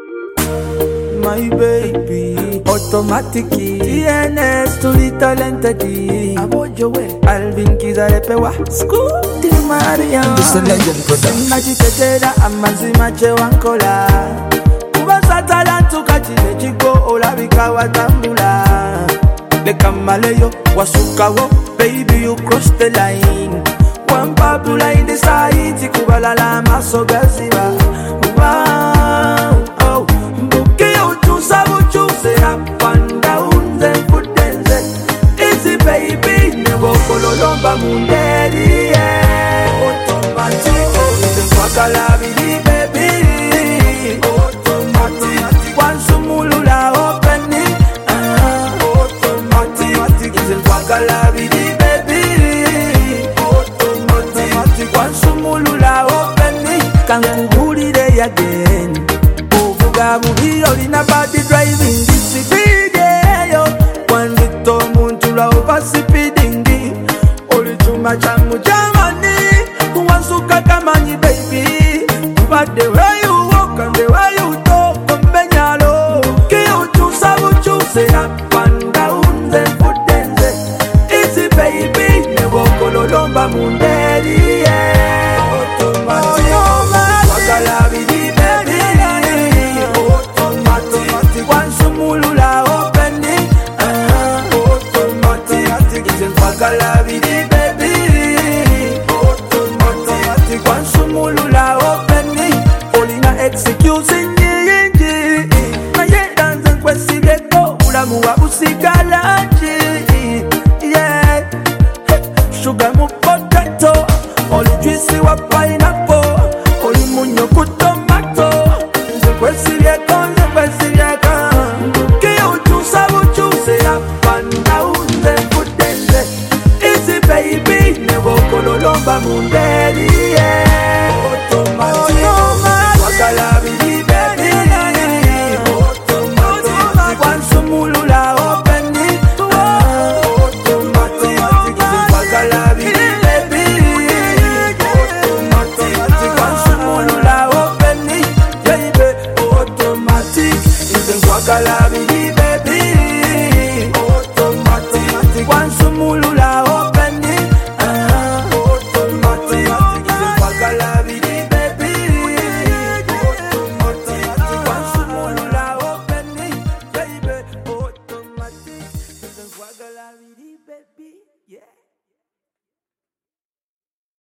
My baby, automatic TNS to the talented Alvin Kizarepewa Scooty Maria. This a legend production. Machitetera amazima chewankola Kubasa talantu kachile chiko olabika watambula Leka maleyo wasukawo baby you cross the line. One papula in the side kubalala masogaziba. Wow, oh, buke utusabu chuse up and down then put denze. Easy baby, never follow lomba mundeli. Automatic, wakalabili baby. Automatic, one sumulula open it. Automatic, wakalabili baby. Automatic, one sumulula open it. Kangulire again. Ovuga buhiro lina body driving this video. One little muntula over speeding di. Oli chuma changu jamani. Kuwansuka kamanyi baby. But the way you walk and the way you talk kombenyalo. Kiuchusa buchuse up and down then put denze. Easy baby. Never kololomba munda.